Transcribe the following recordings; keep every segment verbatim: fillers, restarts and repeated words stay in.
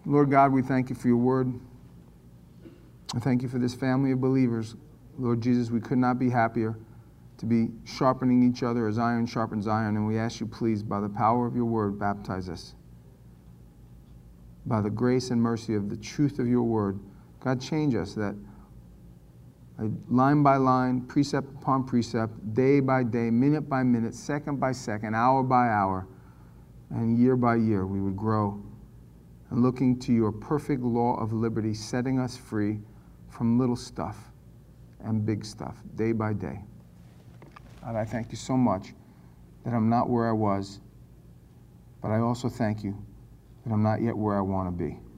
Lord God, we thank you for your word. I thank you for this family of believers. Lord Jesus, we could not be happier to be sharpening each other as iron sharpens iron. And we ask you, please, by the power of your word, baptize us. By the grace and mercy of the truth of your word, God, change us that line by line, precept upon precept, day by day, minute by minute, second by second, hour by hour, and year by year, we would grow. And looking to your perfect law of liberty, setting us free from little stuff and big stuff, day by day. God, I thank you so much that I'm not where I was, but I also thank you that I'm not yet where I want to be.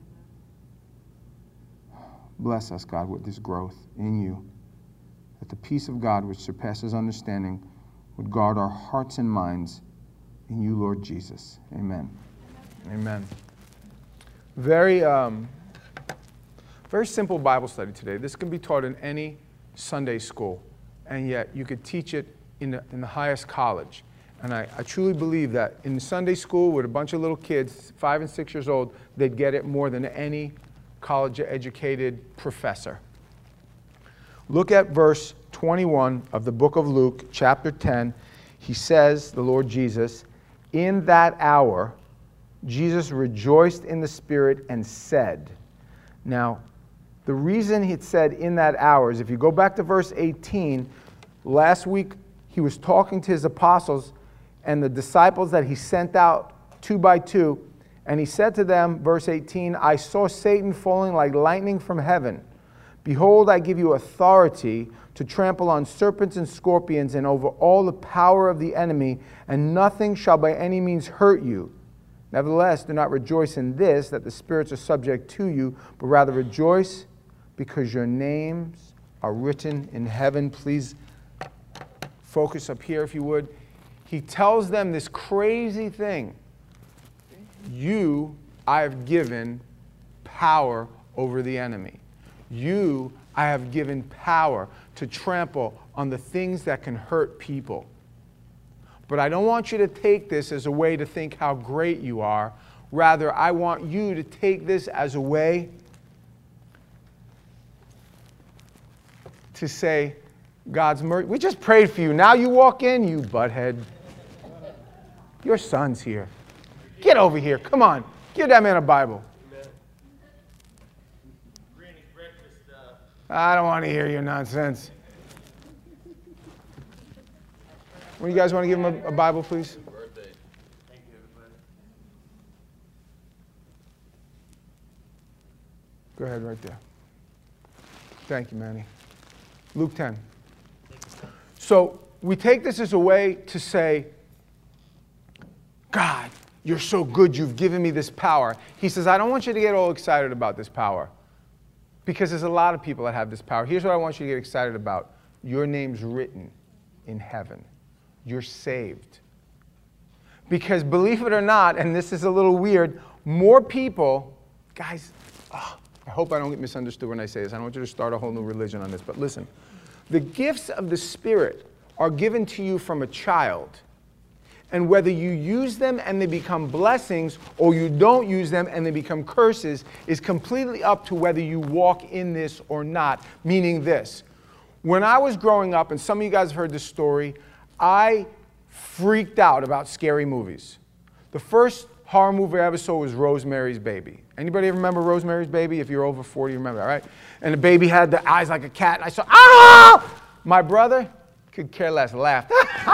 Bless us, God, with this growth in you, that the peace of God, which surpasses understanding, would guard our hearts and minds in you, Lord Jesus. Amen. Amen. Very, um, very simple Bible study today. This can be taught in any Sunday school, and yet you could teach it in the, in the highest college. And I, I truly believe that in Sunday school with a bunch of little kids, five and six years old, they'd get it more than any college-educated professor. Look at verse twenty-one of the book of Luke, chapter ten. He says, the Lord Jesus, in that hour, Jesus rejoiced in the Spirit and said. Now, the reason he said in that hour is if you go back to verse eighteen, last week he was talking to his apostles and the disciples that he sent out two by two, and he said to them, verse eighteen, I saw Satan falling like lightning from heaven. Behold, I give you authority to trample on serpents and scorpions and over all the power of the enemy, and nothing shall by any means hurt you. Nevertheless, do not rejoice in this, that the spirits are subject to you, but rather rejoice because your names are written in heaven. Please focus up here if you would. He tells them this crazy thing. You, I have given power over the enemy. You, I have given power to trample on the things that can hurt people. But I don't want you to take this as a way to think how great you are. Rather, I want you to take this as a way to say, God's mercy. We just prayed for you. Now you walk in, you butthead. Your son's here. Get over here. Come on. Give that man a Bible. I don't want to hear your nonsense. Well, you guys want to give him a, a Bible, please? Birthday. Thank you, everybody. Go ahead right there. Thank you, Manny. Luke ten. So we take this as a way to say, God, you're so good. You've given me this power. He says, I don't want you to get all excited about this power because there's a lot of people that have this power. Here's what I want you to get excited about. Your name's written in heaven. You're saved. Because believe it or not, and this is a little weird, more people, guys, oh, I hope I don't get misunderstood when I say this. I don't want you to start a whole new religion on this, but listen. The gifts of the Spirit are given to you from a child. And whether you use them and they become blessings or you don't use them and they become curses is completely up to whether you walk in this or not, meaning this. When I was growing up, and some of you guys have heard this story, I freaked out about scary movies. The first horror movie I ever saw was Rosemary's Baby. Anybody remember Rosemary's Baby? If you're over forty, you remember that, right? And the baby had the eyes like a cat, and I saw, ah! My brother could care less, laughed.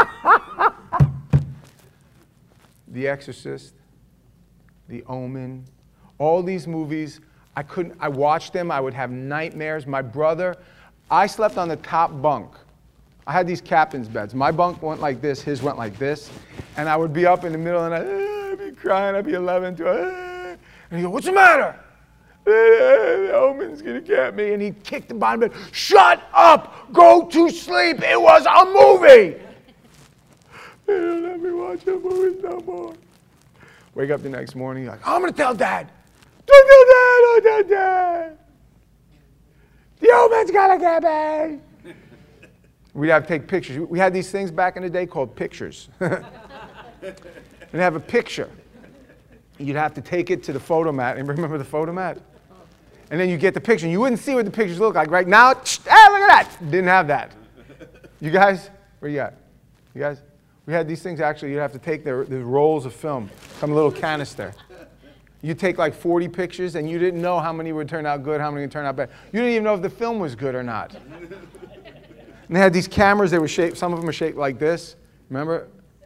The Exorcist, The Omen, all these movies, I couldn't, I watched them, I would have nightmares. My brother, I slept on the top bunk. I had these captain's beds. My bunk went like this, his went like this. And I would be up in the middle of the night, ah, I'd be crying, I'd be eleven, twelve, ah. And he'd go, what's the matter? The Omen's gonna get me. And he'd kick the bottom bed, shut up, go to sleep, it was a movie. They don't let me watch the movies no more. Wake up the next morning, you're like, oh, I'm gonna tell Dad. Don't tell Dad, don't tell Dad. The Omen's gonna get me. We'd have to take pictures. We had these things back in the day called pictures. And have a picture. you'd have to take it to the photomat. And remember the photomat? And then you get the picture. You wouldn't see what the pictures look like. Right now, hey, look at that. Didn't have that. You guys, where you at? You guys? We had these things actually, you'd have to take the, the rolls of film, some little canister. You take like forty pictures and you didn't know how many would turn out good, how many would turn out bad. You didn't even know if the film was good or not. And they had these cameras, they were shaped, some of them were shaped like this. Remember?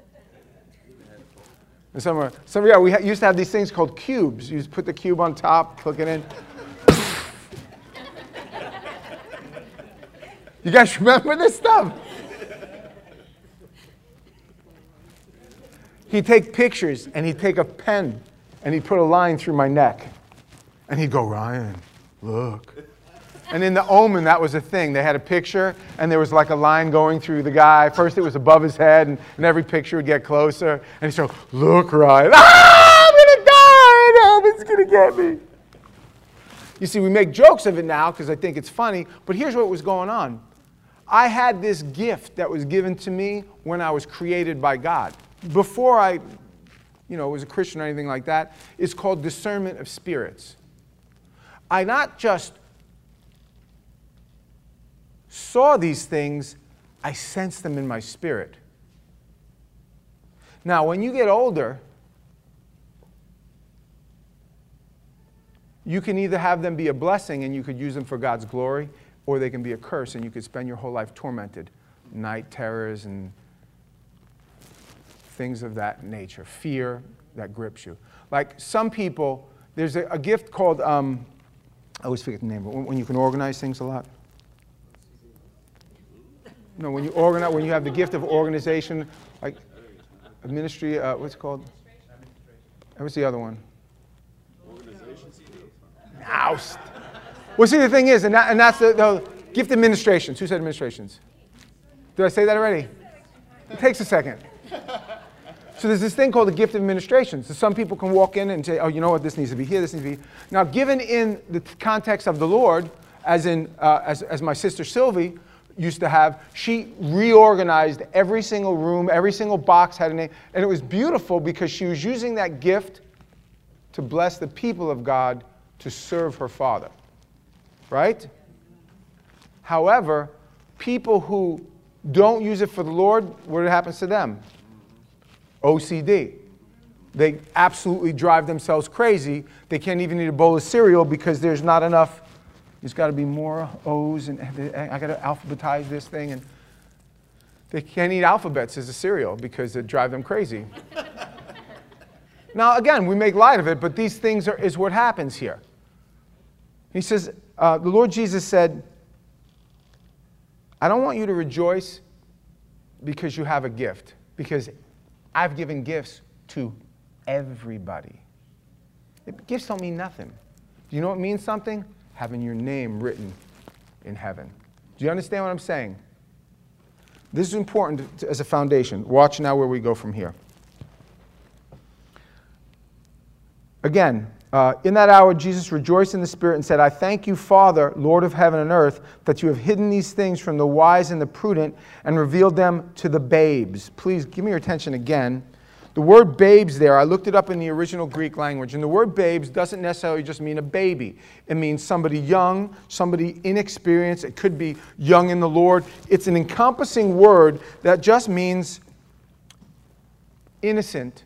And some were, some, yeah, we ha- used to have these things called cubes. You just put the cube on top, click it in. You guys remember this stuff? He'd take pictures and he'd take a pen and he'd put a line through my neck. And he'd go, Ryan, look. And in The Omen, that was a thing. They had a picture and there was like a line going through the guy. First it was above his head and, and every picture would get closer. And he'd say, look, Ryan. Ah, I'm going to die. No, it's going to get me. You see, we make jokes of it now because I think it's funny. But here's what was going on. I had this gift that was given to me when I was created by God. Before I, you know, was a Christian or anything like that, it's called discernment of spirits. I not just saw these things, I sensed them in my spirit. Now, when you get older, you can either have them be a blessing and you could use them for God's glory, or they can be a curse and you could spend your whole life tormented. Night terrors and things of that nature. Fear that grips you. Like some people, there's a, a gift called, um, I always forget the name, but when, when you can organize things a lot. No, when you organize, when you have the gift of organization, like a ministry, uh, what's it called? What's the other one? Organization. Now, well, see, the thing is, and, that, and that's the, the gift administrations. Who said administrations? Did I say that already? It takes a second. So there's this thing called the gift of administration. So some people can walk in and say, oh, you know what, this needs to be here, this needs to be here. Now, given in the context of the Lord, as in uh, as, as my sister Sylvie used to have, she reorganized every single room, every single box had a name. And it was beautiful because she was using that gift to bless the people of God to serve her Father. Right? However, people who don't use it for the Lord, what happens to them? O C D. They absolutely drive themselves crazy. They can't even eat a bowl of cereal because there's not enough. There's got to be more O's, and I got to alphabetize this thing. And they can't eat alphabets as a cereal because it drives them crazy. Now, again, we make light of it, but these things are, is what happens here. He says, uh, the Lord Jesus said, I don't want you to rejoice because you have a gift, because I've given gifts to everybody. It, gifts don't mean nothing. Do you know what means something? Having your name written in heaven. Do you understand what I'm saying? This is important to, as a foundation. Watch now where we go from here. Again, uh, in that hour, Jesus rejoiced in the Spirit and said, I thank you, Father, Lord of heaven and earth, that you have hidden these things from the wise and the prudent and revealed them to the babes. Please give me your attention again. The word babes there, I looked it up in the original Greek language, and the word babes doesn't necessarily just mean a baby. It means somebody young, somebody inexperienced. It could be young in the Lord. It's an encompassing word that just means innocent,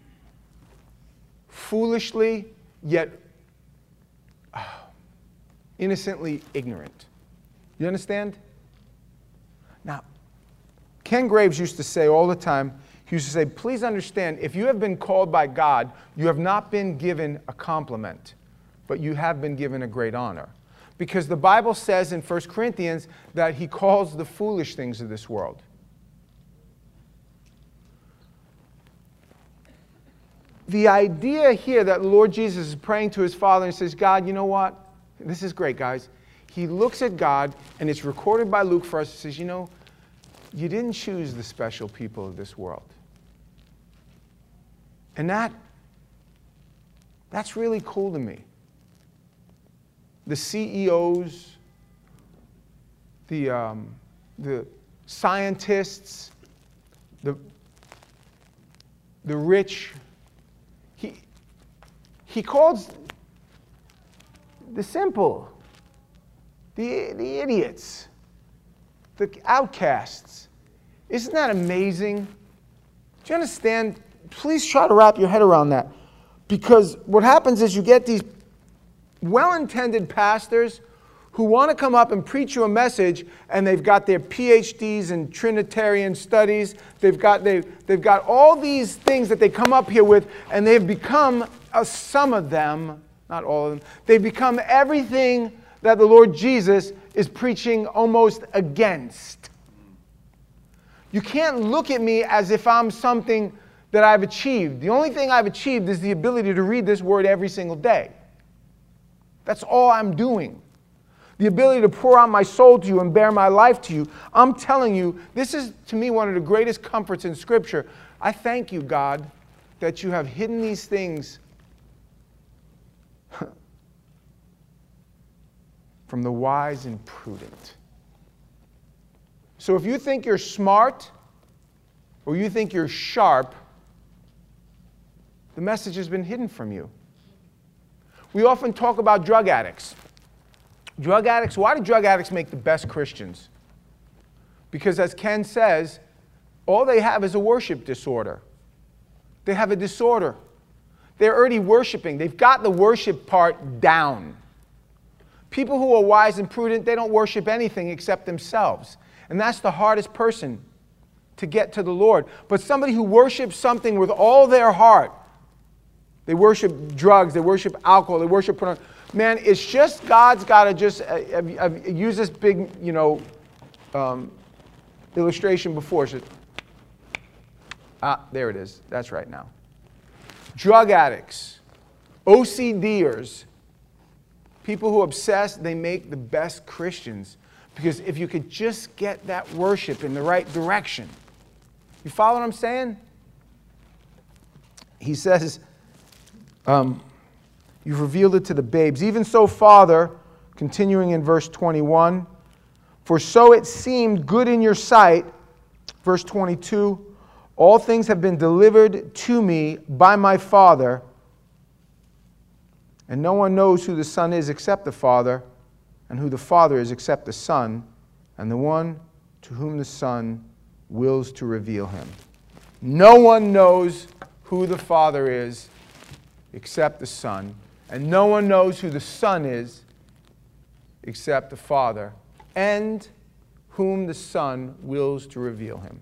foolishly, yet uh, innocently ignorant. You understand? Now, Ken Graves used to say all the time, he used to say, please understand, if you have been called by God, you have not been given a compliment, but you have been given a great honor. Because the Bible says in First Corinthians that he calls the foolish things of this world. The idea here that the Lord Jesus is praying to his Father and says, God, you know what? This is great, guys. He looks at God, and it's recorded by Luke for us. He says, you know, you didn't choose the special people of this world. And that, that's really cool to me. The C E Os, the, um, the scientists, the, the rich. He, He calls the simple, the, the idiots, the outcasts. Isn't that amazing? Do you understand? Please try to wrap your head around that. Because what happens is you get these well-intended pastors who want to come up and preach you a message, and they've got their P H Ds in Trinitarian studies. They've got, they've, they've got all these things that they come up here with, and they've become, uh, some of them, not all of them, they've become everything that the Lord Jesus is preaching almost against. You can't look at me as if I'm something that I've achieved. The only thing I've achieved is the ability to read this word every single day. That's all I'm doing. The ability to pour out my soul to you and bear my life to you. I'm telling you, this is to me one of the greatest comforts in Scripture. I thank you, God, that you have hidden these things from the wise and prudent. So if you think you're smart or you think you're sharp, the message has been hidden from you. We often talk about drug addicts. Drug addicts, why do drug addicts make the best Christians? Because as Ken says, all they have is a worship disorder. They have a disorder. They're already worshiping. They've got the worship part down. People who are wise and prudent, they don't worship anything except themselves. And that's the hardest person to get to the Lord. But somebody who worships something with all their heart, they worship drugs, they worship alcohol, they worship pornography. Man, it's just God's got to just, uh, I've, I've used this big, you know, um, illustration before. So, ah, there it is. That's right now. Drug addicts, O C D ers, people who obsess, they make the best Christians. Because if you could just get that worship in the right direction. You follow what I'm saying? He says, um, you've revealed it to the babes. Even so, Father, continuing in verse twenty-one, for so it seemed good in your sight, verse twenty-two, all things have been delivered to me by my Father, and no one knows who the Son is except the Father, and who the Father is except the Son, and the one to whom the Son wills to reveal him. No one knows who the Father is except the Son, and no one knows who the Son is except the Father, and whom the Son wills to reveal him.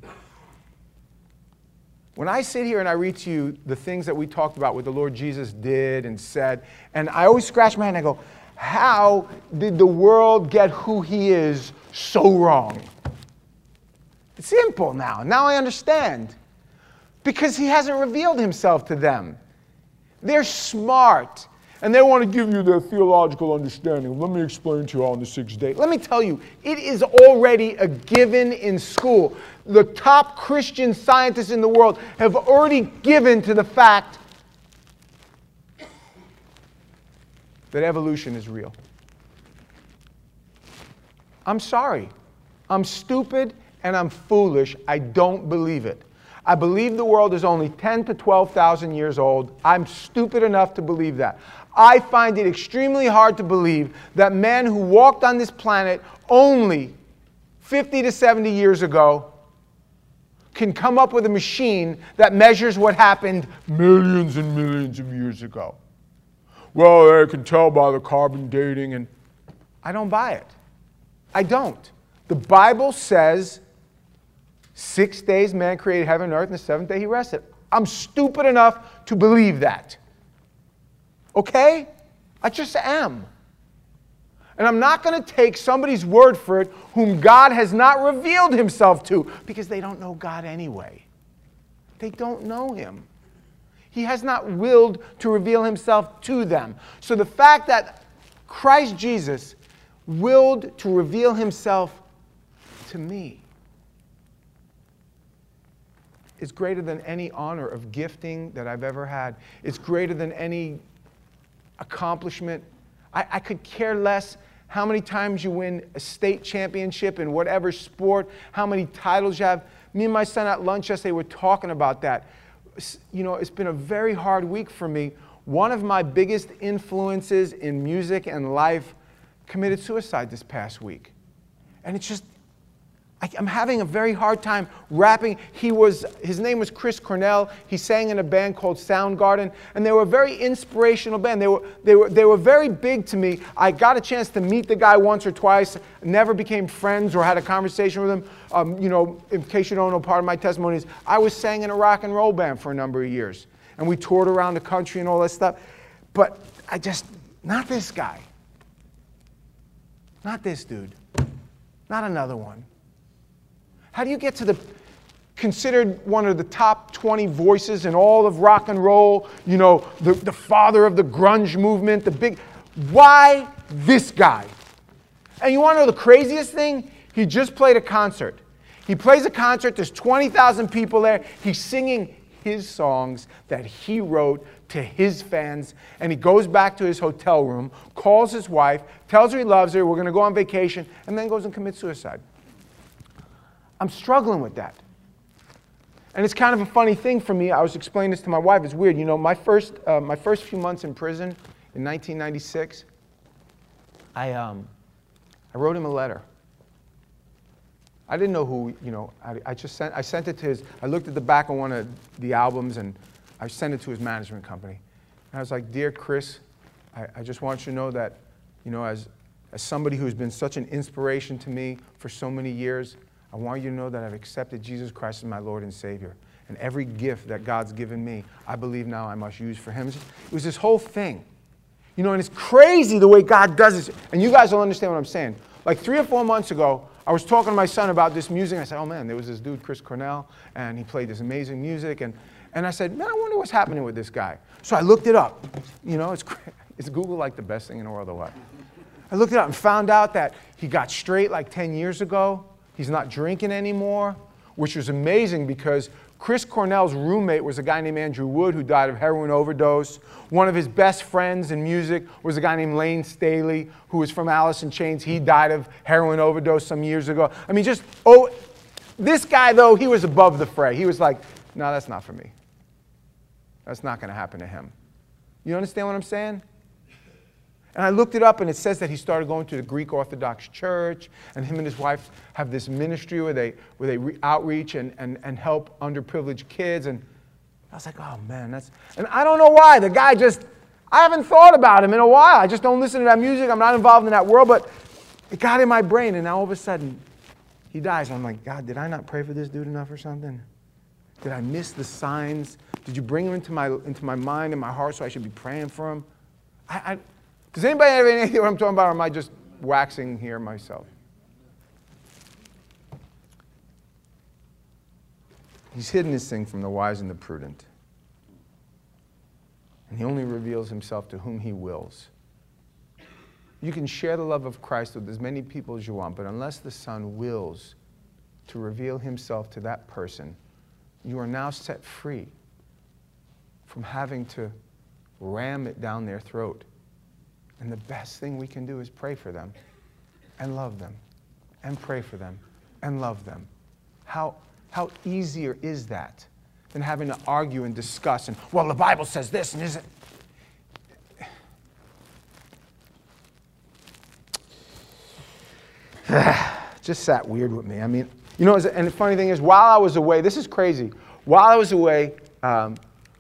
When I sit here and I read to you the things that we talked about, what the Lord Jesus did and said, and I always scratch my head and I go, how did the world get who he is so wrong? It's simple now. Now I understand. Because he hasn't revealed himself to them. They're smart. And they want to give you their theological understanding. Let me explain to you on the sixth day. Let me tell you, it is already a given in school. The top Christian scientists in the world have already given to the fact that evolution is real. I'm sorry. I'm stupid and I'm foolish. I don't believe it. I believe the world is only ten to twelve thousand years old. I'm stupid enough to believe that. I find it extremely hard to believe that men who walked on this planet only fifty to seventy years ago can come up with a machine that measures what happened millions and millions of years ago. Well, they can tell by the carbon dating, and I don't buy it. I don't. The Bible says six days man created heaven and earth, and the seventh day he rested. I'm stupid enough to believe that. Okay? I just am. And I'm not going to take somebody's word for it whom God has not revealed himself to, because they don't know God anyway. They don't know him. He has not willed to reveal himself to them. So the fact that Christ Jesus willed to reveal himself to me is greater than any honor of gifting that I've ever had. It's greater than any accomplishment. I, I could care less how many times you win a state championship in whatever sport, how many titles you have. Me and my son at lunch yesterday were talking about that. You know, it's been a very hard week for me. one of my biggest influences in music and life committed suicide this past week. And it's just, I, I'm having a very hard time wrapping. He was, his name was Chris Cornell. He sang in a band called Soundgarden, and they were a very inspirational band. They were, they were, they were very big to me. I got a chance to meet the guy once or twice, never became friends or had a conversation with him. Um, you know, in case you don't know, part of my testimony is I was sang in a rock and roll band for a number of years. And we toured around the country and all that stuff. But I just, not this guy. Not this dude. Not another one. How do you get to the, considered one of the top twenty voices in all of rock and roll, you know, the, the father of the grunge movement, the big, why this guy? And you want to know the craziest thing? He just played a concert. He plays a concert, there's twenty thousand people there. He's singing his songs that he wrote to his fans, and he goes back to his hotel room, calls his wife, tells her he loves her, we're going to go on vacation, and then goes and commits suicide. I'm struggling with that. And it's kind of a funny thing for me. I was explaining this to my wife. It's weird. You know, my first, uh, my first few months in prison in nineteen ninety-six, I, um, I wrote him a letter. I didn't know who, you know, I, I just sent, I sent it to his, I looked at the back of one of the albums and I sent it to his management company. And I was like, dear Chris, I, I just want you to know that, you know, as, as somebody who's been such an inspiration to me for so many years, I want you to know that I've accepted Jesus Christ as my Lord and Savior. And every gift that God's given me, I believe now I must use for Him. It was this whole thing. You know, and it's crazy the way God does this. And you guys will understand what I'm saying. Like three or four months ago, I was talking to my son about this music. I said, oh man, there was this dude, Chris Cornell, and he played this amazing music. And, and I said, man, I wonder what's happening with this guy. So I looked it up. You know, it's, is Google like the best thing in the world or what? I looked it up and found out that he got straight like ten years ago. He's not drinking anymore, which was amazing because Chris Cornell's roommate was a guy named Andrew Wood who died of heroin overdose. One of his best friends in music was a guy named Lane Staley who was from Alice in Chains. He died of heroin overdose some years ago. I mean, just, oh, this guy, though, he was above the fray. He was like, no, that's not for me. That's not going to happen to him. You understand what I'm saying? And I looked it up, and it says that he started going to the Greek Orthodox Church, and him and his wife have this ministry where they, where they re- outreach and, and, and help underprivileged kids. And I was like, oh, man, that's... And I don't know why. The guy just... I haven't thought about him in a while. I just don't listen to that music. I'm not involved in that world, but it got in my brain, and now all of a sudden, he dies. And I'm like, God, did I not pray for this dude enough or something? Did I miss the signs? Did you bring him into my, into my mind and my heart so I should be praying for him? I... I Does anybody have any idea what I'm talking about, or am I just waxing here myself? He's hidden this thing from the wise and the prudent. And he only reveals himself to whom he wills. You can share the love of Christ with as many people as you want, but unless the Son wills to reveal himself to that person, you are now set free from having to ram it down their throat. And the best thing we can do is pray for them and love them and pray for them and love them. How, how easier is that than having to argue and discuss and, well, the Bible says this and isn't. Just sat weird with me. I mean, you know, and the funny thing is, while I was away, this is crazy. While I was away, um,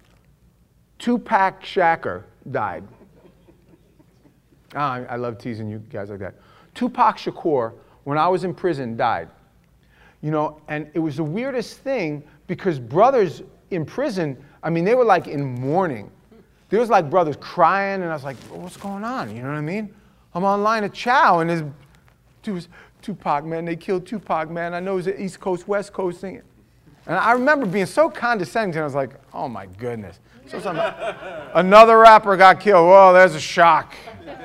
Tupac Shakur died. Oh, I, I love teasing you guys like that. Tupac Shakur, when I was in prison, died. You know, and it was the weirdest thing because brothers in prison, I mean, they were like in mourning. There was like brothers crying, and I was like, what's going on? You know what I mean? I'm online at Chow, and there's dude, Tupac, man, they killed Tupac, man. I know it's the East Coast, West Coast thing. And I remember being so condescending, and I was like, oh my goodness. So some, another rapper got killed. Whoa, there's a shock.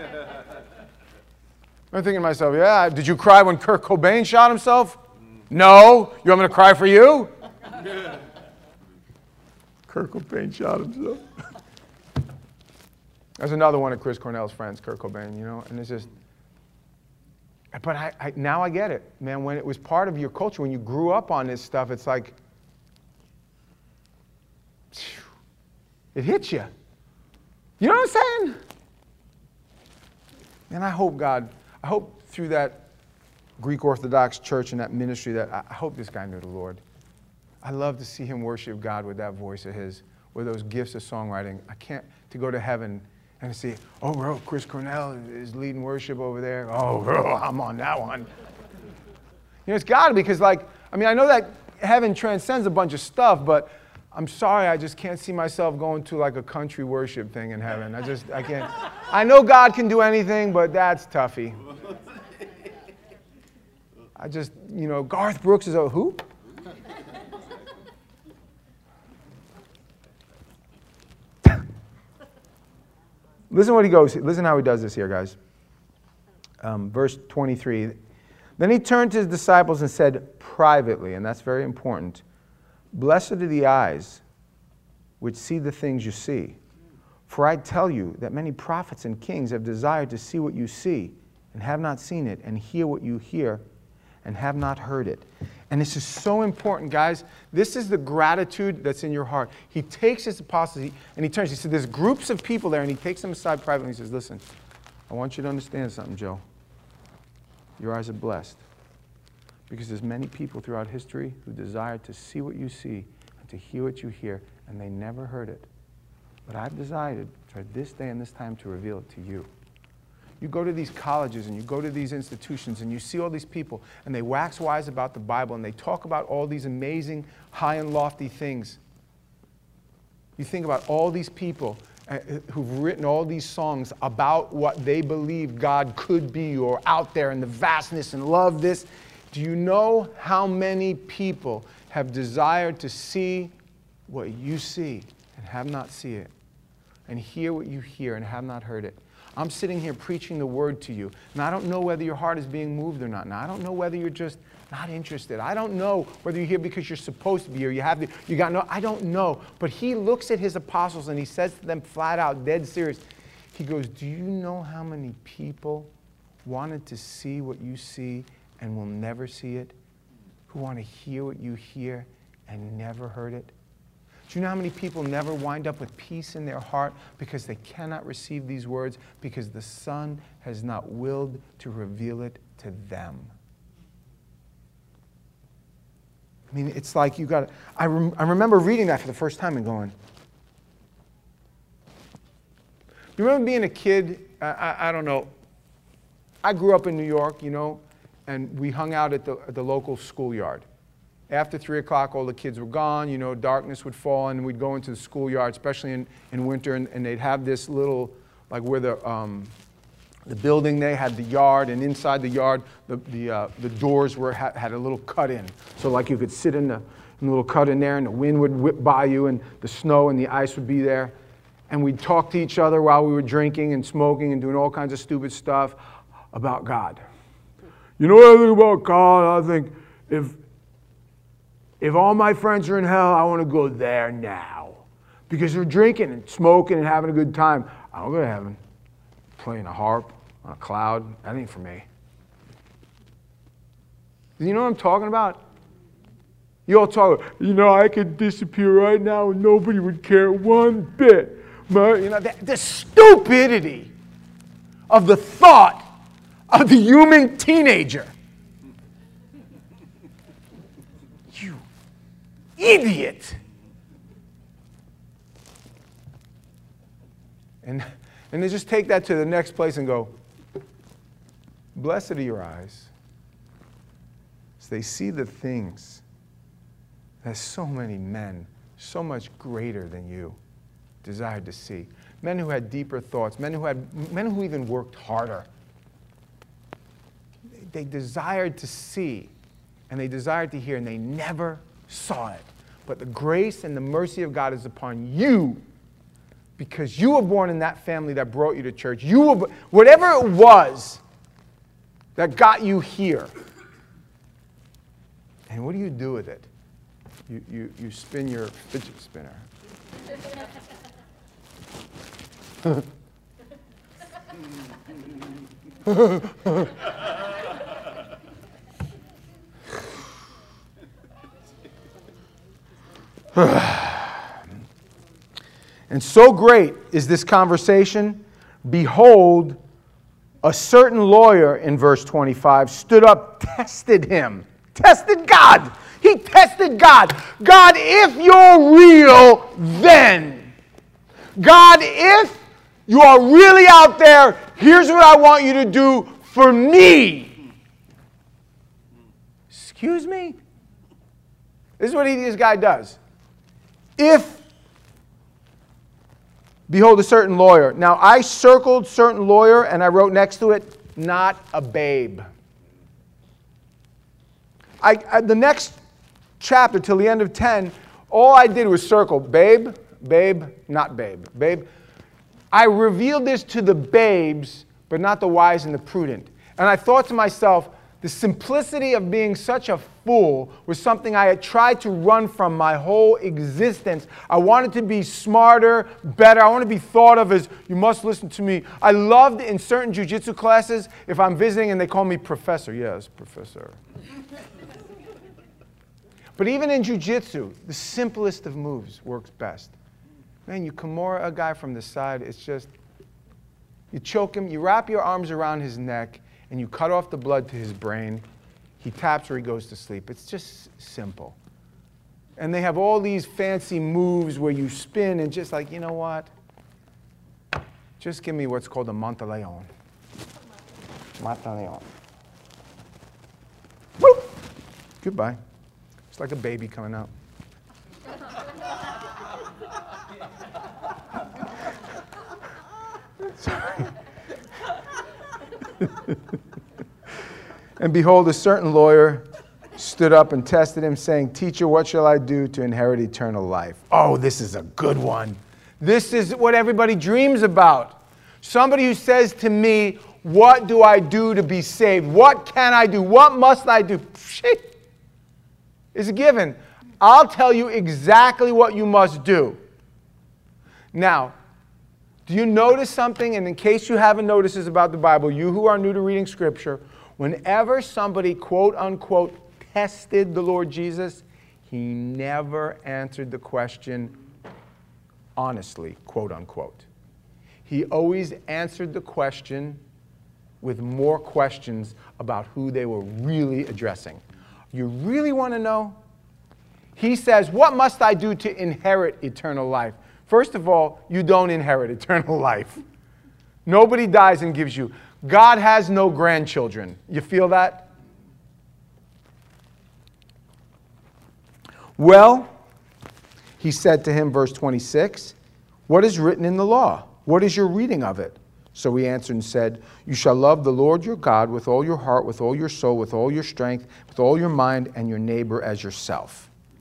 I'm thinking to myself, yeah, did you cry when Kurt Cobain shot himself? No. You want me to cry for you? Kurt Cobain shot himself. There's another one of Chris Cornell's friends, Kurt Cobain, you know, and it's just, but I, I, now I get it, man. When it was part of your culture, when you grew up on this stuff, it's like, it hits you. You know what I'm saying? And I hope God, I hope through that Greek Orthodox church and that ministry that I hope this guy knew the Lord. I love to see him worship God with that voice of his, with those gifts of songwriting. I can't, to go to heaven and see, oh, bro, Chris Cornell is leading worship over there. Oh, bro, I'm on that one. You know, it's got to be because, like, I mean, I know that heaven transcends a bunch of stuff, but I'm sorry, I just can't see myself going to, like, a country worship thing in heaven. I just, I can't. I know God can do anything, but that's toughy. I just, you know, Garth Brooks is a who? Listen what he goes, listen how he does this here, guys. Um, verse twenty-three. Then he turned to his disciples and said privately, and that's very important, blessed are the eyes which see the things you see. For I tell you that many prophets and kings have desired to see what you see and have not seen it, and hear what you hear and have not heard it. And this is so important, guys. This is the gratitude that's in your heart. He takes his apostles and he turns. He said, there's groups of people there, and he takes them aside privately and he says, listen, I want you to understand something, Joe. Your eyes are blessed. Because there's many people throughout history who desire to see what you see and to hear what you hear, and they never heard it. But I've decided for this day and this time to reveal it to you. You go to these colleges and you go to these institutions and you see all these people and they wax wise about the Bible and they talk about all these amazing, high and lofty things. You think about all these people who've written all these songs about what they believe God could be or out there in the vastness and love this. Do you know how many people have desired to see what you see and have not seen it, and hear what you hear and have not heard it? I'm sitting here preaching the word to you, and I don't know whether your heart is being moved or not. Now, I don't know whether you're just not interested. I don't know whether you're here because you're supposed to be or you have the, you got no, I don't know. But he looks at his apostles and he says to them flat out, dead serious, he goes, do you know how many people wanted to see what you see and will never see it? Who want to hear what you hear and never heard it? Do you know how many people never wind up with peace in their heart because they cannot receive these words because the Son has not willed to reveal it to them? I mean, it's like you got to, I, rem, I remember reading that for the first time and going, you remember being a kid? I, I, I don't know. I grew up in New York, you know, and we hung out at the, at the local schoolyard. After three o'clock, all the kids were gone, you know, darkness would fall, and we'd go into the schoolyard, especially in, in winter, and, and they'd have this little, like where the, um, the building, they had the yard, and inside the yard, the, the, uh, the doors were, had, had a little cut in. So like you could sit in the, in the little cut in there, and the wind would whip by you, and the snow and the ice would be there. And we'd talk to each other while we were drinking and smoking and doing all kinds of stupid stuff about God. You know what I think about God? I think if... If all my friends are in hell, I want to go there now. Because they're drinking and smoking and having a good time. I don't go to heaven. Playing a harp on a cloud, that ain't for me. You know what I'm talking about? You all talk, you know, I could disappear right now and nobody would care one bit. But, you know, the, the stupidity of the thought of the human teenager. Idiot. And, and they just take that to the next place and go, blessed are your eyes. So they see the things that so many men, so much greater than you, desired to see. Men who had deeper thoughts, men who had, men who even worked harder. They desired to see, and they desired to hear, and they never saw it. But the grace and the mercy of God is upon you because you were born in that family that brought you to church. You were, whatever it was that got you here. And what do you do with it? You, you, you spin your fidget spinner. And so great is this conversation, behold, a certain lawyer in verse twenty-five stood up, tested him. Tested God. He tested God. God, if you're real, then. God, if you are really out there, here's what I want you to do for me. Excuse me? This is what he, this guy does. If, behold, a certain lawyer. Now, I circled certain lawyer, and I wrote next to it, not a babe. I, I, the next chapter, till the end of ten, all I did was circle babe, babe, not babe, babe. I revealed this to the babes, but not the wise and the prudent. And I thought to myself, the simplicity of being such a fool was something I had tried to run from my whole existence. I wanted to be smarter, better. I want to be thought of as, you must listen to me. I loved in certain jiu-jitsu classes, if I'm visiting and they call me professor. Yes, professor. But even in jiu-jitsu, the simplest of moves works best. Man, you Kimura a guy from the side, it's just, you choke him, you wrap your arms around his neck, and you cut off the blood to his brain. He taps or he goes to sleep. It's just simple. And they have all these fancy moves where you spin and just like, you know what? Just give me what's called a Monteleone. Monteleone. Woo! Goodbye. It's like a baby coming out. Sorry. And behold, a certain lawyer stood up and tested him, saying, Teacher, what shall I do to inherit eternal life? Oh, this is a good one. This is what everybody dreams about. Somebody who says to me, what do I do to be saved? What can I do? What must I do? Shit. It's a given. I'll tell you exactly what you must do. Now, do you notice something? And in case you haven't noticed this about the Bible, you who are new to reading Scripture, whenever somebody, quote unquote, tested the Lord Jesus, he never answered the question honestly, quote unquote. He always answered the question with more questions about who they were really addressing. You really want to know? He says, what must I do to inherit eternal life? First of all, you don't inherit eternal life. Nobody dies and gives you. God has no grandchildren. You feel that? Well, he said to him, verse twenty-six, what is written in the law? What is your reading of it? So he answered and said, you shall love the Lord your God with all your heart, with all your soul, with all your strength, with all your mind, and your neighbor as yourself.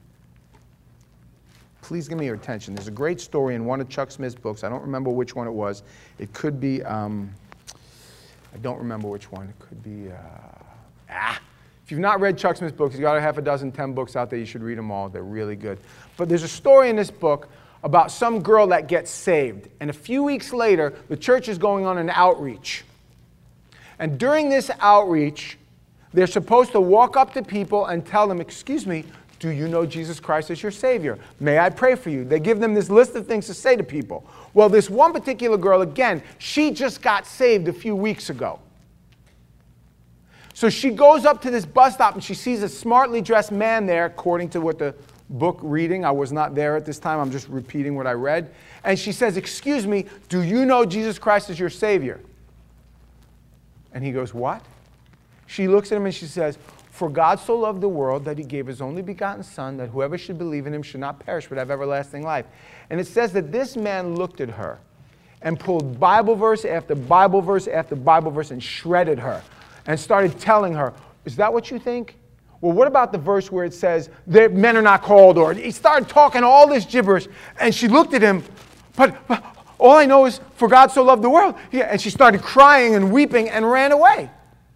Please give me your attention. There's a great story in one of Chuck Smith's books. I don't remember which one it was. It could be, um, I don't remember which one. It could be, uh, ah. If you've not read Chuck Smith's books, he's got a half a dozen, ten books out there. You should read them all. They're really good. But there's a story in this book about some girl that gets saved. And a few weeks later, the church is going on an outreach. And during this outreach, they're supposed to walk up to people and tell them, excuse me, do you know Jesus Christ as your Savior? May I pray for you? They give them this list of things to say to people. Well, this one particular girl, again, she just got saved a few weeks ago. So she goes up to this bus stop and she sees a smartly dressed man there, according to what the book reading. I was not there at this time. I'm just repeating what I read. And she says, excuse me, do you know Jesus Christ as your Savior? And he goes, what? She looks at him and she says, for God so loved the world that he gave his only begotten Son, that whoever should believe in him should not perish but have everlasting life. And it says that this man looked at her and pulled Bible verse after Bible verse after Bible verse and shredded her and started telling her, is that what you think? Well, what about the verse where it says that men are not called? Or he started talking all this gibberish, and she looked at him, but, but all I know is for God so loved the world. Yeah, and she started crying and weeping and ran away.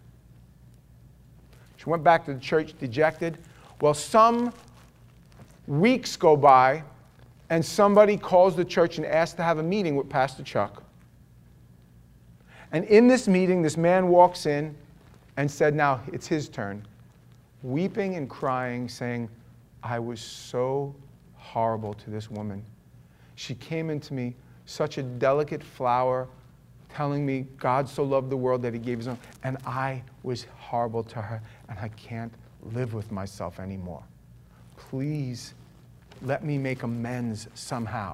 She went back to the church dejected. Well, some weeks go by, and somebody calls the church and asks to have a meeting with Pastor Chuck. And in this meeting, this man walks in and said, now it's his turn, weeping and crying, saying, I was so horrible to this woman. She came into me, such a delicate flower, telling me God so loved the world that he gave his own. And I was horrible to her, and I can't live with myself anymore. Please let me make amends somehow.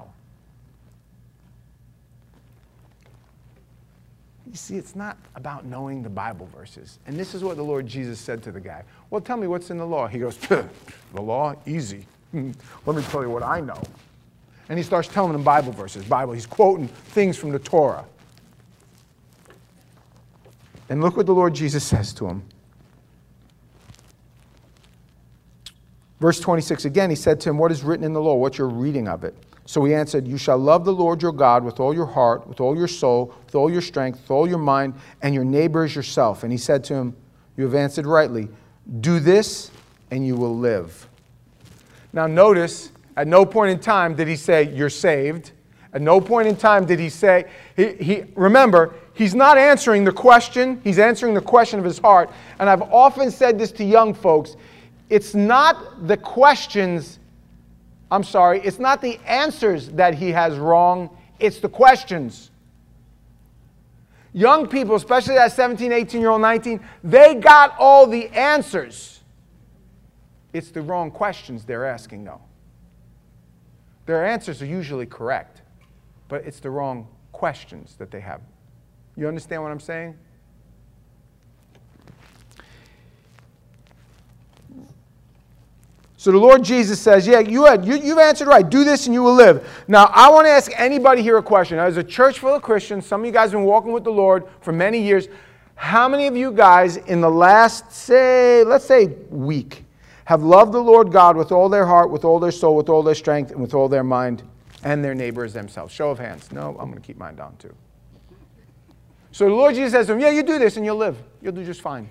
You see, it's not about knowing the Bible verses. And this is what the Lord Jesus said to the guy. Well, tell me what's in the law. He goes, the law? Easy. Let me tell you what I know. And he starts telling him Bible verses. Bible, he's quoting things from the Torah. And look what the Lord Jesus says to him. Verse twenty-six, again, he said to him, what is written in the law? What's your reading of it? So he answered, you shall love the Lord your God with all your heart, with all your soul, with all your strength, with all your mind, and your neighbor as yourself. And he said to him, you have answered rightly. Do this, and you will live. Now notice, at no point in time did he say, you're saved. At no point in time did he say, he, he remember, he's not answering the question. He's answering the question of his heart. And I've often said this to young folks. It's not the questions I'm sorry, it's not the answers that he has wrong, it's the questions. Young people, especially that seventeen, eighteen-year-old, nineteen, they got all the answers. It's the wrong questions they're asking, though. Their answers are usually correct, but it's the wrong questions that they have. You understand what I'm saying? So the Lord Jesus says, yeah, you had, you, you've answered right. Do this and you will live. Now, I want to ask anybody here a question. As a church full of Christians, some of you guys have been walking with the Lord for many years. How many of you guys in the last, say, let's say week, have loved the Lord God with all their heart, with all their soul, with all their strength, and with all their mind, and their neighbors themselves? Show of hands. No, I'm going to keep mine down too. So the Lord Jesus says to him, yeah, you do this and you'll live. You'll do just fine.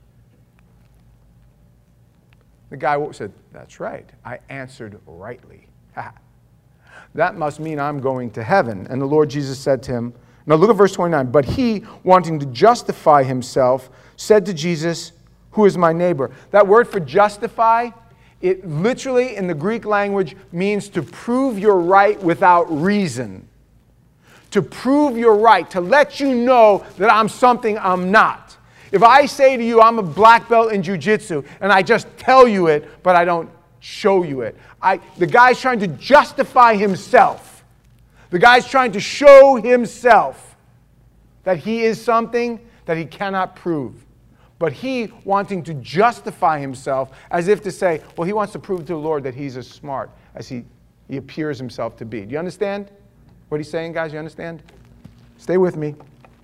The guy said, that's right. I answered rightly. That must mean I'm going to heaven. And the Lord Jesus said to him, now look at verse twenty-nine. But he, wanting to justify himself, said to Jesus, who is my neighbor? That word for justify, it literally in the Greek language means to prove you're right without reason. To prove you're right, to let you know that I'm something I'm not. If I say to you, I'm a black belt in jiu-jitsu, and I just tell you it, but I don't show you it. I, the guy's trying to justify himself. The guy's trying to show himself that he is something that he cannot prove. But he wanting to justify himself as if to say, well, he wants to prove to the Lord that he's as smart as he, he appears himself to be. Do you understand what he's saying, guys? You understand? Stay with me.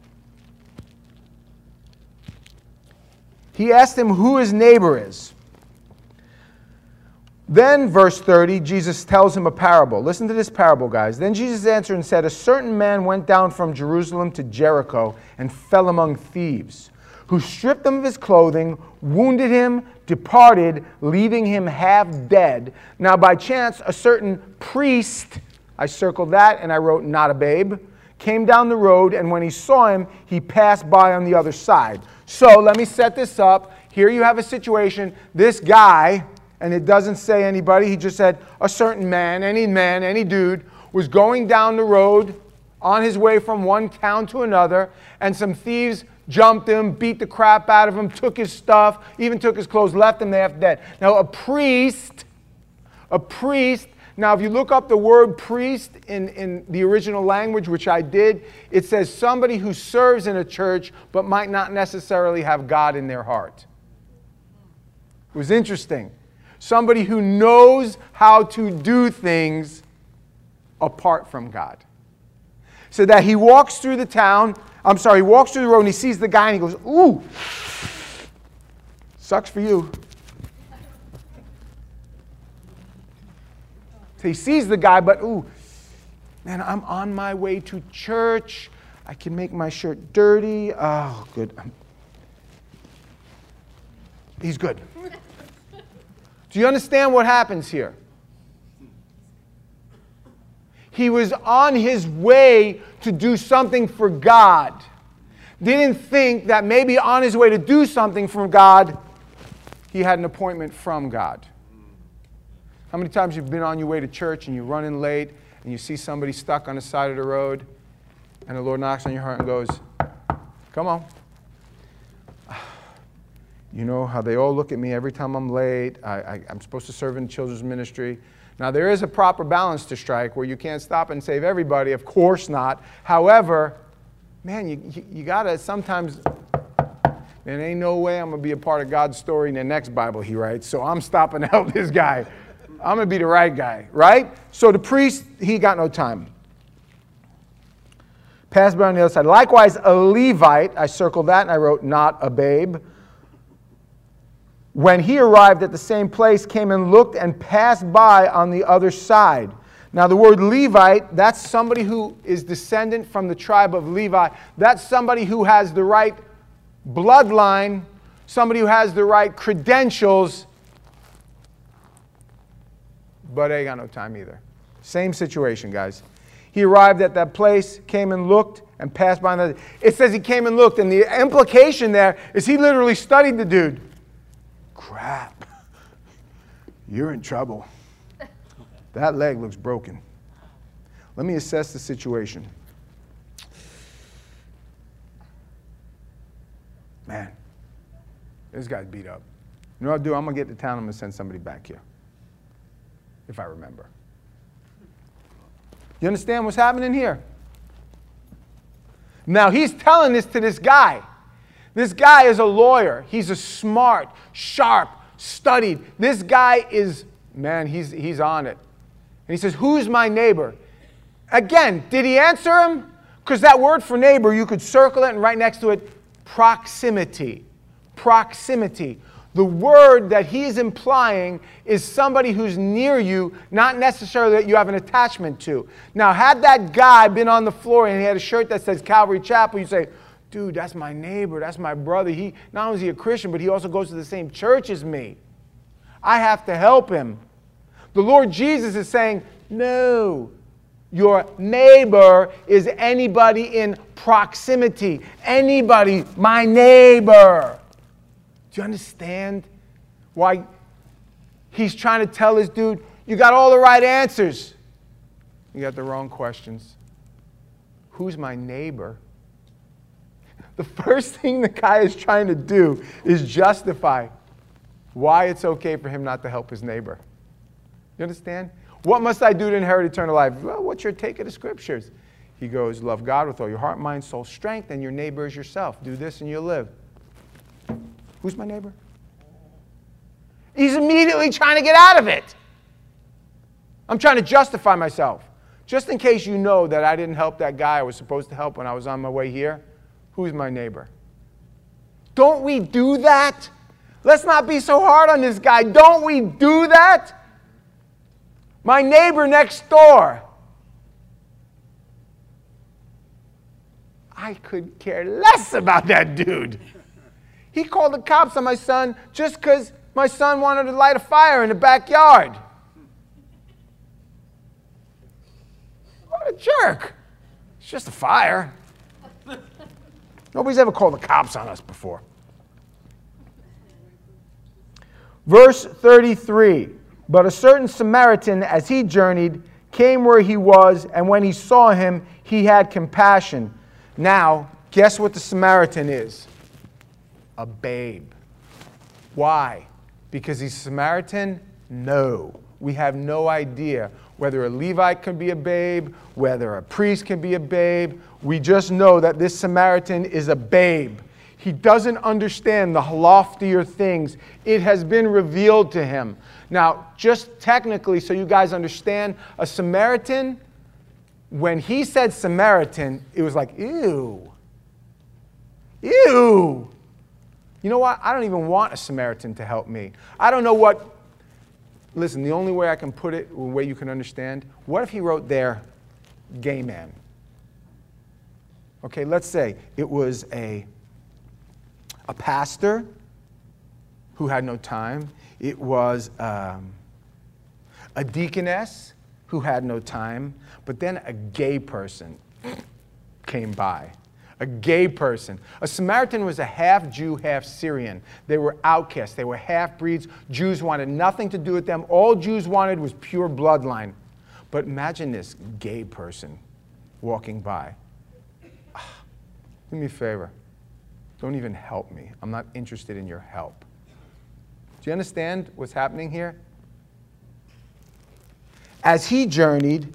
He asked him who his neighbor is. Then, verse thirty, Jesus tells him a parable. Listen to this parable, guys. Then Jesus answered and said, a certain man went down from Jerusalem to Jericho and fell among thieves, who stripped him of his clothing, wounded him, departed, leaving him half dead. Now, by chance, a certain priest, I circled that and I wrote, not a babe, came down the road, and when he saw him, he passed by on the other side. So let me set this up. Here you have a situation. This guy, and it doesn't say anybody, he just said a certain man, any man, any dude, was going down the road on his way from one town to another, and some thieves jumped him, beat the crap out of him, took his stuff, even took his clothes, left him half dead. Now a priest, a priest, now if you look up the word priest in, in the original language, which I did, it says somebody who serves in a church but might not necessarily have God in their heart. It was interesting. Somebody who knows how to do things apart from God. So that he walks through the town, I'm sorry, he walks through the road and he sees the guy and he goes, ooh, sucks for you. So he sees the guy, but ooh, man, I'm on my way to church. I can make my shirt dirty. Oh, good. He's good. Do you understand what happens here? He was on his way to do something for God. Didn't think that maybe on his way to do something for God, he had an appointment from God. How many times you've been on your way to church and you're running late and you see somebody stuck on the side of the road, and the Lord knocks on your heart and goes, come on. You know how they all look at me every time I'm late. I, I, I'm supposed to serve in children's ministry. Now, there is a proper balance to strike where you can't stop and save everybody. Of course not. However, man, you, you, you got to sometimes, there ain't no way I'm going to be a part of God's story in the next Bible he writes, so I'm stopping to help this guy. I'm going to be the right guy, right? So the priest, he got no time. Passed by on the other side. Likewise, a Levite, I circled that and I wrote, not a babe. When he arrived at the same place, came and looked and passed by on the other side. Now the word Levite, that's somebody who is descendant from the tribe of Levi. That's somebody who has the right bloodline, somebody who has the right credentials, but they got no time either. Same situation, guys. He arrived at that place, came and looked, and passed by. The, it says he came and looked, and the implication there is he literally studied the dude. Crap. You're in trouble. That leg looks broken. Let me assess the situation. Man, this guy's beat up. You know what I'll do? I'm going to get to town. I'm going to send somebody back here. If I remember. You understand what's happening here? Now, he's telling this to this guy. This guy is a lawyer. He's a smart, sharp, studied. This guy is, man, he's, he's on it. And he says, who's my neighbor? Again, did he answer him? Because that word for neighbor, you could circle it and right next to it, proximity. Proximity. The word that he is implying is somebody who's near you, not necessarily that you have an attachment to. Now, had that guy been on the floor and he had a shirt that says Calvary Chapel, you say, dude, that's my neighbor, that's my brother. He, not only is he a Christian, but he also goes to the same church as me. I have to help him. The Lord Jesus is saying, no, your neighbor is anybody in proximity. Anybody, my neighbor. Do you understand why he's trying to tell this dude, you got all the right answers. You got the wrong questions. Who's my neighbor? The first thing the guy is trying to do is justify why it's okay for him not to help his neighbor. You understand? What must I do to inherit eternal life? Well, what's your take of the scriptures? He goes, love God with all your heart, mind, soul, strength, and your neighbor is yourself. Do this and you'll live. Who's my neighbor? He's immediately trying to get out of it. I'm trying to justify myself. Just in case you know that I didn't help that guy I was supposed to help when I was on my way here, who's my neighbor? Don't we do that? Let's not be so hard on this guy. Don't we do that? My neighbor next door. I could care less about that dude. He called the cops on my son just because my son wanted to light a fire in the backyard. What a jerk. It's just a fire. Nobody's ever called the cops on us before. Verse thirty-three. But a certain Samaritan, as he journeyed, came where he was, and when he saw him, he had compassion. Now, guess what the Samaritan is? A babe. Why? Because he's Samaritan? No. We have no idea whether a Levite can be a babe, whether a priest can be a babe. We just know that this Samaritan is a babe. He doesn't understand the loftier things. It has been revealed to him. Now, just technically, so you guys understand, a Samaritan, when he said Samaritan, it was like, ew. Ew. You know what? I don't even want a Samaritan to help me. I don't know what... Listen, the only way I can put it, the way you can understand, what if he wrote there, gay man? Okay, let's say it was a, a pastor who had no time. It was um, a deaconess who had no time. But then a gay person came by. A gay person. A Samaritan was a half Jew, half Syrian. They were outcasts. They were half-breeds. Jews wanted nothing to do with them. All Jews wanted was pure bloodline. But imagine this gay person walking by. Do me a favor. Don't even help me. I'm not interested in your help. Do you understand what's happening here? As he journeyed,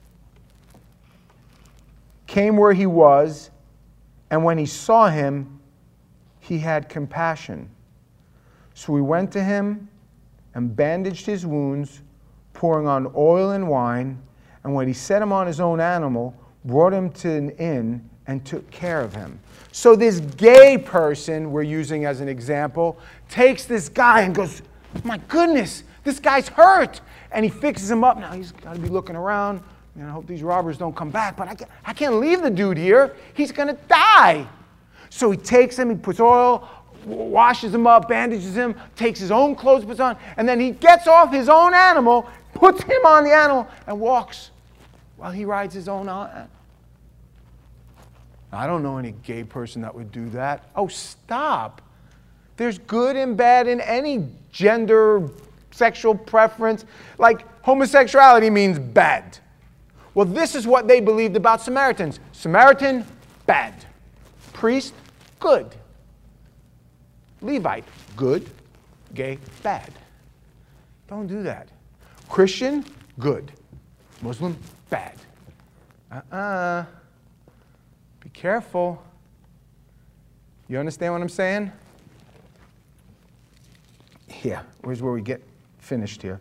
came where he was, and when he saw him, he had compassion. So he went to him and bandaged his wounds, pouring on oil and wine, and when he set him on his own animal, brought him to an inn and took care of him. So this gay person we're using as an example takes this guy and goes, my goodness, this guy's hurt. And he fixes him up. Now he's got to be looking around. Man, I hope these robbers don't come back, but I can't, I can't leave the dude here. He's going to die. So he takes him, he puts oil, washes him up, bandages him, takes his own clothes, puts on, and then he gets off his own animal, puts him on the animal, and walks while he rides his own animal. I don't know any gay person that would do that. Oh, stop. There's good and bad in any gender, sexual preference. Like homosexuality means bad. Well, this is what they believed about Samaritans. Samaritan, bad. Priest, good. Levite, good. Gay, bad. Don't do that. Christian, good. Muslim, bad. Uh-uh. Be careful. You understand what I'm saying? Here, here's where we get finished here.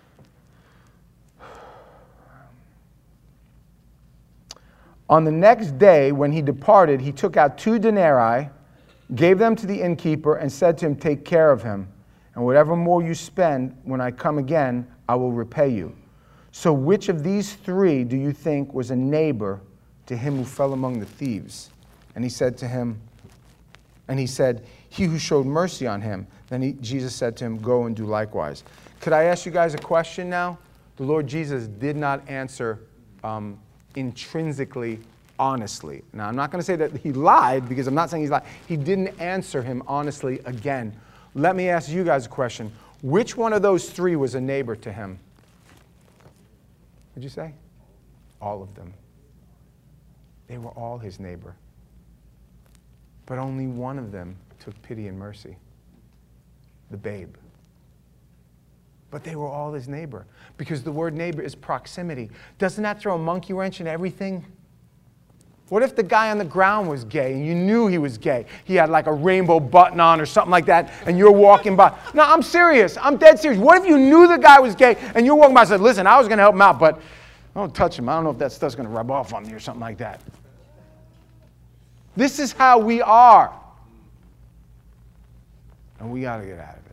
On the next day, when he departed, he took out two denarii, gave them to the innkeeper, and said to him, take care of him, and whatever more you spend, when I come again, I will repay you. So which of these three do you think was a neighbor to him who fell among the thieves? And he said to him, and he said, he who showed mercy on him. Then he, Jesus said to him, go and do likewise. Could I ask you guys a question now? The Lord Jesus did not answer um, intrinsically, honestly. Now, I'm not going to say that he lied, because I'm not saying he's lied. He didn't answer him honestly again. Let me ask you guys a question. Which one of those three was a neighbor to him? What'd you say? All of them. They were all his neighbor. But only one of them took pity and mercy. The babe. But they were all his neighbor. Because the word neighbor is proximity. Doesn't that throw a monkey wrench in everything? What if the guy on the ground was gay and you knew he was gay? He had like a rainbow button on or something like that, and you're walking by. No, I'm serious. I'm dead serious. What if you knew the guy was gay and you're walking by and said, listen, I was going to help him out, but don't touch him. I don't know if that stuff's going to rub off on me or something like that. This is how we are. And we got to get out of it.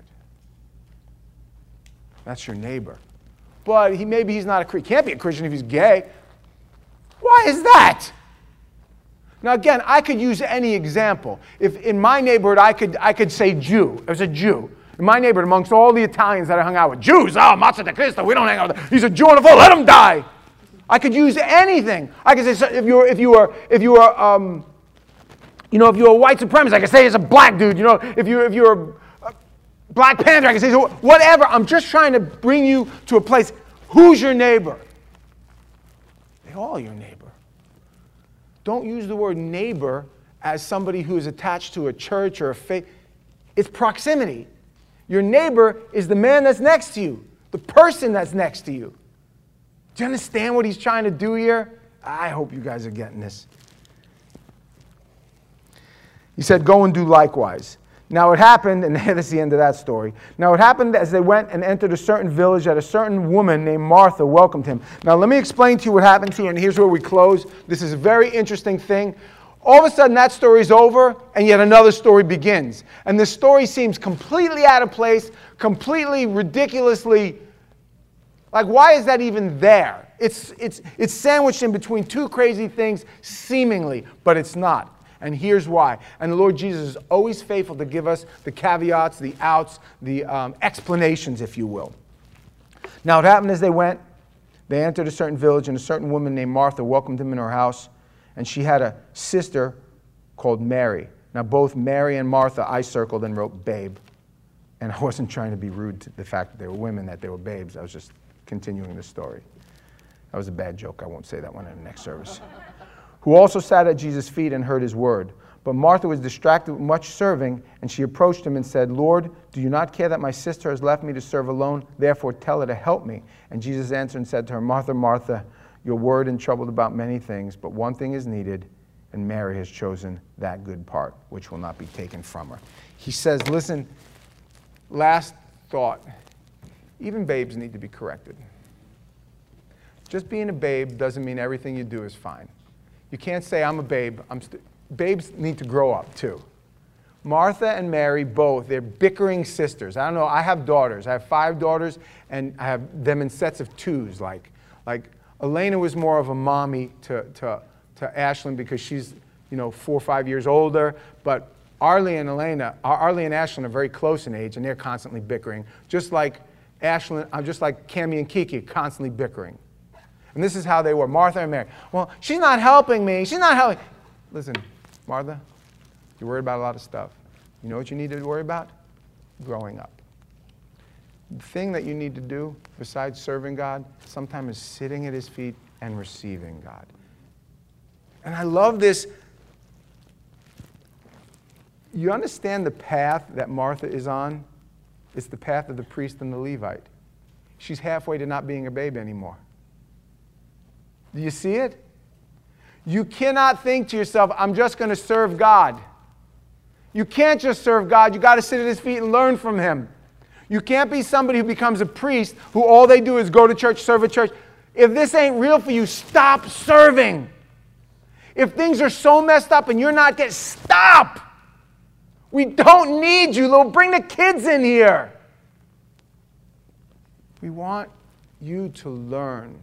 That's your neighbor. But he maybe he's not a Christian. He can't be a Christian if he's gay. Why is that? Now again, I could use any example. If in my neighborhood I could I could say Jew. There's a Jew. In my neighborhood, amongst all the Italians that I hung out with, Jews, oh, Mazza de Cristo, we don't hang out with him. He's a Jew on the phone, let him die. I could use anything. I could say so if you were if you were if you were um, you know, if you were a white supremacist, I could say it's a black dude. You know, if you if you're a Black Panther, I could say so, whatever. I'm just trying to bring you to a place. Who's your neighbor? They're all your neighbor. Don't use the word neighbor as somebody who is attached to a church or a faith. It's proximity. Your neighbor is the man that's next to you, the person that's next to you. Do you understand what he's trying to do here? I hope you guys are getting this. He said, go and do likewise. Now it happened, and that's the end of that story. Now it happened as they went and entered a certain village that a certain woman named Martha welcomed him. Now let me explain to you what happens here, and here's where we close. This is a very interesting thing. All of a sudden that story's over, and yet another story begins. And this story seems completely out of place, completely ridiculously, like why is that even there? It's, it's, it's sandwiched in between two crazy things, seemingly, but it's not. And here's why. And the Lord Jesus is always faithful to give us the caveats, the outs, the um, explanations, if you will. Now it happened as they went, they entered a certain village, and a certain woman named Martha welcomed him in her house. And she had a sister called Mary. Now both Mary and Martha I circled and wrote babe. And I wasn't trying to be rude to the fact that they were women, that they were babes. I was just continuing the story. That was a bad joke. I won't say that one in the next service. Who also sat at Jesus' feet and heard his word. But Martha was distracted with much serving, and she approached him and said, Lord, do you not care that my sister has left me to serve alone? Therefore tell her to help me. And Jesus answered and said to her, Martha, Martha, you're worried and troubled about many things, but one thing is needed, and Mary has chosen that good part, which will not be taken from her. He says, listen, last thought, even babes need to be corrected. Just being a babe doesn't mean everything you do is fine. You can't say, I'm a babe. I'm st-. Babes need to grow up, too. Martha and Mary, both, they're bickering sisters. I don't know, I have daughters. I have five daughters, and I have them in sets of twos. Like, like Elena was more of a mommy to, to, to Ashlyn because she's, you know, four or five years older. But Arlie and Elena, Arlie and Ashlyn are very close in age, and they're constantly bickering. Just like Ashlyn, I'm just like Cammie and Kiki, constantly bickering. And this is how they were, Martha and Mary. Well, she's not helping me. She's not helping. Listen, Martha, you're worried about a lot of stuff. You know what you need to worry about? Growing up. The thing that you need to do, besides serving God, sometimes is sitting at his feet and receiving God. And I love this. You understand the path that Martha is on? It's the path of the priest and the Levite. She's halfway to not being a babe anymore. Do you see it? You cannot think to yourself, I'm just going to serve God. You can't just serve God. You got to sit at his feet and learn from him. You can't be somebody who becomes a priest who all they do is go to church, serve at church. If this ain't real for you, stop serving. If things are so messed up and you're not getting, stop. We don't need you, Lord. Bring the kids in here. We want you to learn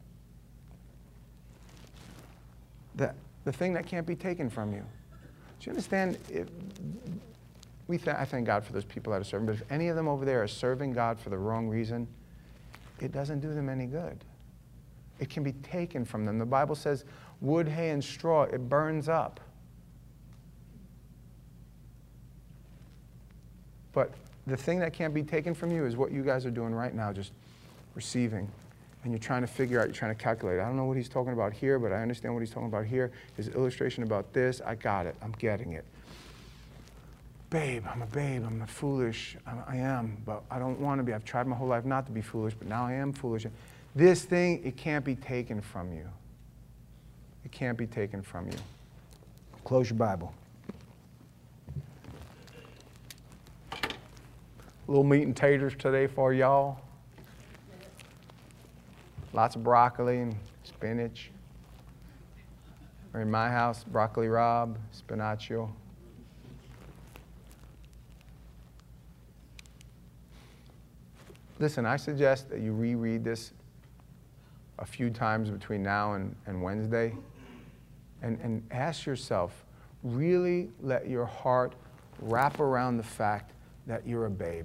that the thing that can't be taken from you. Do you understand? If we th- I thank God for those people that are serving, but if any of them over there are serving God for the wrong reason, it doesn't do them any good. It can be taken from them. The Bible says, wood, hay, and straw, it burns up. But the thing that can't be taken from you is what you guys are doing right now, just receiving. And you're trying to figure out, you're trying to calculate. I don't know what he's talking about here, but I understand what he's talking about here. His illustration about this, I got it. I'm getting it. Babe, I'm a babe. I'm not foolish. I, I am, but I don't want to be. I've tried my whole life not to be foolish, but now I am foolish. This thing, it can't be taken from you. It can't be taken from you. Close your Bible. A little meat and taters today for y'all. Lots of broccoli and spinach. Or in my house, broccoli rabe, spinaccio. Listen, I suggest that you reread this a few times between now and, and Wednesday and, and ask yourself, really let your heart wrap around the fact that you're a babe.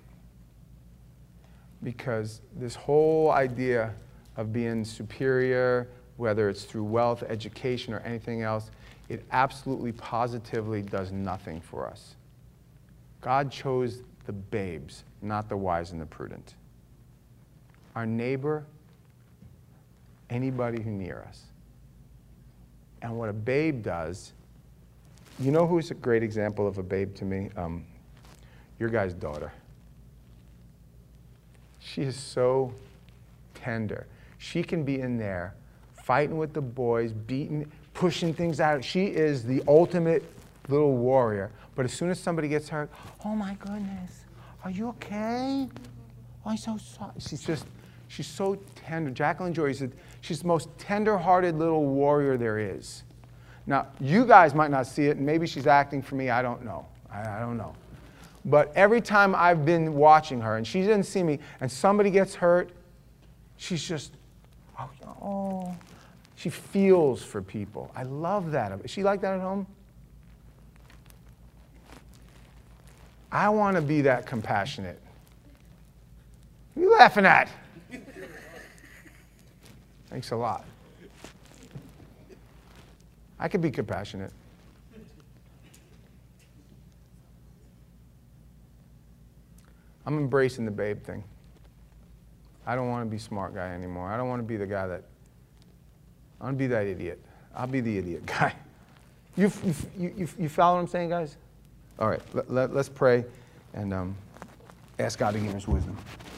Because this whole idea of being superior, whether it's through wealth, education, or anything else, it absolutely positively does nothing for us. God chose the babes, not the wise and the prudent. Our neighbor, anybody who near us. And what a babe does, you know who's a great example of a babe to me? Um, your guy's daughter. She is so tender. She can be in there fighting with the boys, beating, pushing things out. She is the ultimate little warrior. But as soon as somebody gets hurt, oh my goodness, are you okay? Oh, I'm so sorry. She's just, she's so tender. Jacqueline Joy said she's the most tender-hearted little warrior there is. Now, you guys might not see it, and maybe she's acting for me. I don't know. I, I don't know. But every time I've been watching her, and she didn't see me, and somebody gets hurt, she's just, oh, oh. She feels for people. I love that. Is she like that at home? I want to be that compassionate. What are you laughing at? Thanks a lot. I could be compassionate. I'm embracing the babe thing. I don't want to be smart guy anymore. I don't want to be the guy that, I want to be that idiot. I'll be the idiot guy. You, you, you, you follow what I'm saying, guys? All right, let, let, let's pray and um, ask God to give us wisdom.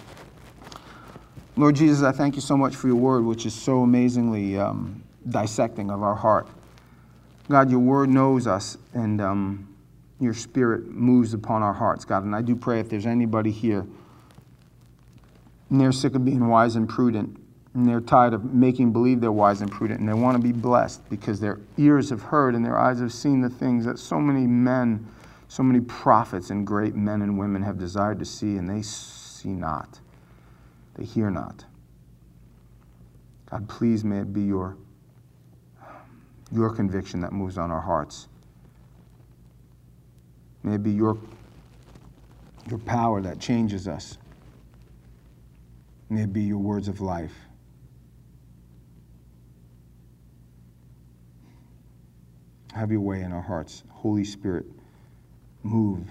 Lord Jesus, I thank you so much for your word, which is so amazingly um, dissecting of our heart. God, your word knows us, and um, your spirit moves upon our hearts, God. And I do pray if there's anybody here, and they're sick of being wise and prudent, and they're tired of making believe they're wise and prudent, and they want to be blessed because their ears have heard and their eyes have seen the things that so many men, so many prophets and great men and women have desired to see, and they see not. They hear not. God, please may it be your, your conviction that moves on our hearts. May it be your, your power that changes us. May it be your words of life. Have your way in our hearts. Holy Spirit, move,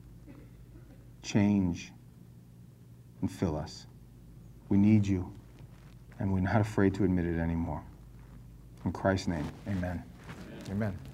change, and fill us. We need you, and we're not afraid to admit it anymore. In Christ's name, amen. Amen. Amen.